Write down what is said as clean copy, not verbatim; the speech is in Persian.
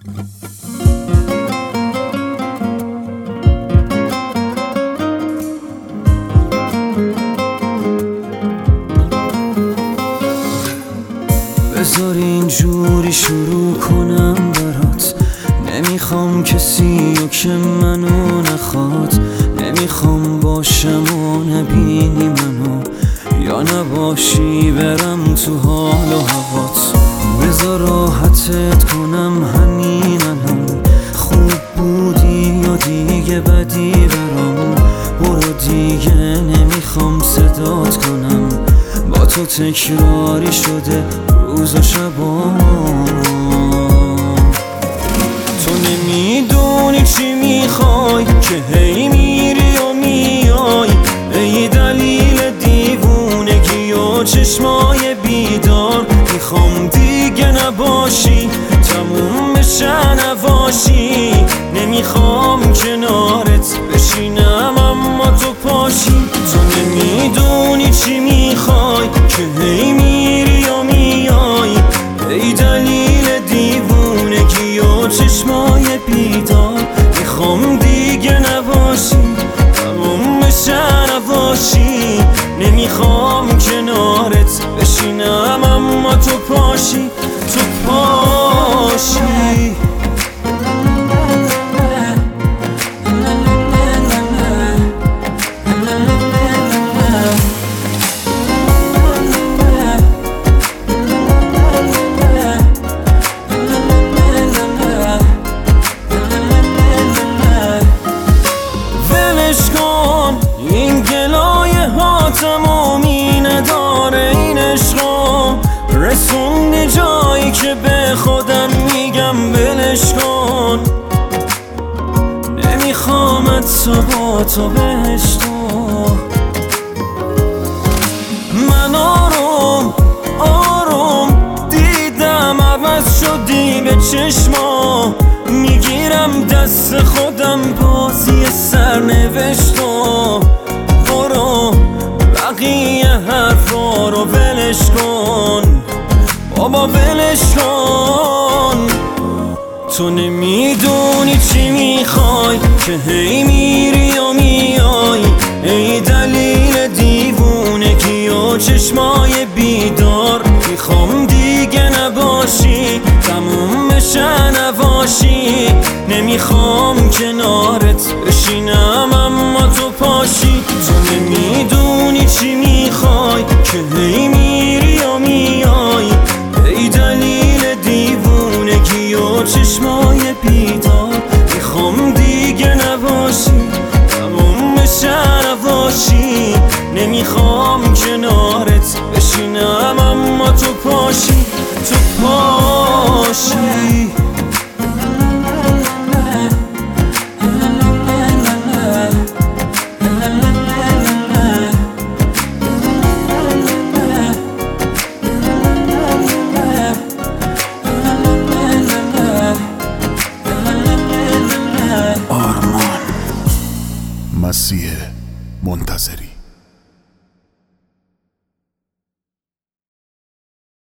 بذار اینجوری شروع کنم برات، نمیخوام کسی رو که منو نخواد، نمیخوام باشم و نبینی منو یا نباشی برم تو حال و هوات. بذار راحتت کنم همین الان، خوب بودی یا دیگه بدی برام، برو دیگه نمیخوام صدات کنم، با تو تکراری شده روز و شبام. تو نمیدونی چی میخوای که هی میری و میای، ای دلیل دیوونگی و چشمای بیدار. میخوام دیگه نباشی، تموم بشه نباشی، نمیخوام کنارت بشینم اما تو پاشی. تو نمیدونی چی میخوای که هی میری و میای، ای دلیل دیوونگی و چشمای بیدار. میخوام دیگه نباشی، تموم بشه نباشی، نمیخوام کنارت بشینم اما تو پاشی، تو پاشی. این گلایه ها تمامی نداره، این عشقا رسوندی جایی که به خودم میگم ولش کن. نمیخوام حتی با تو بهشتو، من آروم دیدم عوض شدی به چشما، میگیرم دست خودم بازی سرنوشتو. برو بقیه حرفا رو ولش کن بابا، ولش کن. تو نمیدونی چی میخوای که هی میری و میای، ای دلیل دیوونگی و چشمای بیدار. میخوام دیگه نباشی، تموم بشه نباشی، نمیخوام کنارت بشینم اما تو پاشی. تو نمیدونی چی میخوای که هی میری و میای، ای دلیل دیوونگی و چشمای بیدار. میخوام دیگه نباشی، تموم بشه نباشی، نمیخوام کنارت بشینم اما تو پاشی، تو پاشی. آرمان مسیح منتظری.